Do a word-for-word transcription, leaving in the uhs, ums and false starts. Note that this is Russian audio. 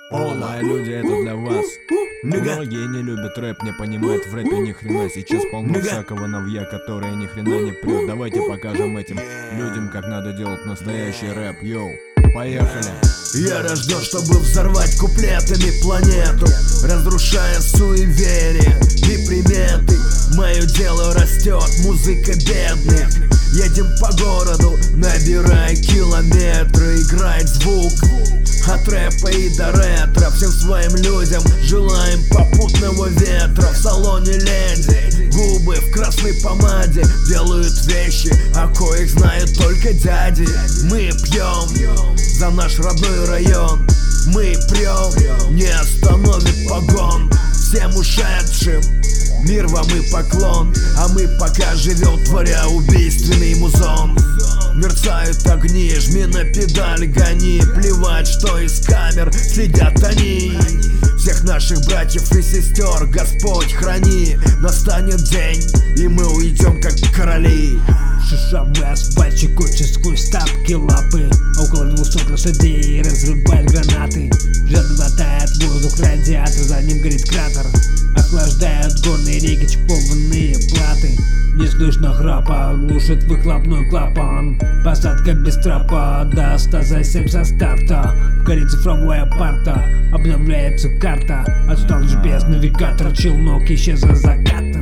О, мои люди, это для вас. Многие не любят рэп, не понимают в рэпе ни хрена. Сейчас полно всякого новья, которое ни хрена не прет. Давайте покажем этим людям, как надо делать настоящий рэп. Йоу, поехали. Я рожден, чтобы взорвать куплетами планету, разрушая суеверия и приметы. Мое дело растет, музыка бедных. Едем по городу, набирая километры. Играет звук от рэпа и до ретро. Всем своим людям желаем попутного ветра. В салоне леди, губы в красной помаде делают вещи, о коих знают только дяди. Мы пьем за наш родной район, мы прем, не остановит погон. Всем ушедшим мир вам и поклон, а мы пока живем, творя убийственный музон. Мерцают огни, жми на педаль, гони. Плевать, что из камер следят они. Всех наших братьев и сестер Господь храни. Настанет день, и мы уйдем как короли. Шишавый асфальтчик учит сквозь тапки лапы. Около двухсот лошадей разрубают гранаты. Жадно глотает воздух радиатор, за ним горит кратер. Охлаждают горные реки чипованные платы. Не слышно храпа, глушит выхлопной клапан. Посадка без трапа, до ста за семь со старта. Горит цифровая парта, обновляется карта. Отстал джи пи эс-навигатор, челнок исчез за закат.